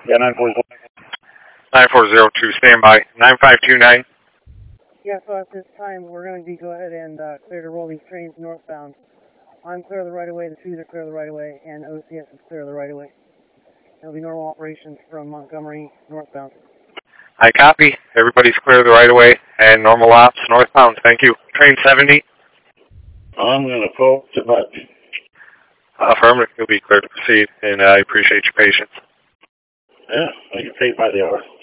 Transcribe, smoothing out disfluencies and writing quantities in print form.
Yeah, 940. 9402, standby. 9529. Yeah, so at this time, we're going to go ahead and clear to roll these trains northbound. I'm clear of the right-of-way, the trees are clear of the right-of-way, and OCS is clear of the right-of-way. It'll be normal operations from Montgomery northbound. I copy. Everybody's clear of the right-of-way and normal ops northbound. Thank you. Train 70. I'm going to pull to button. Affirmative. You'll be clear to proceed, and I appreciate your patience. Yeah, I get paid by the hour.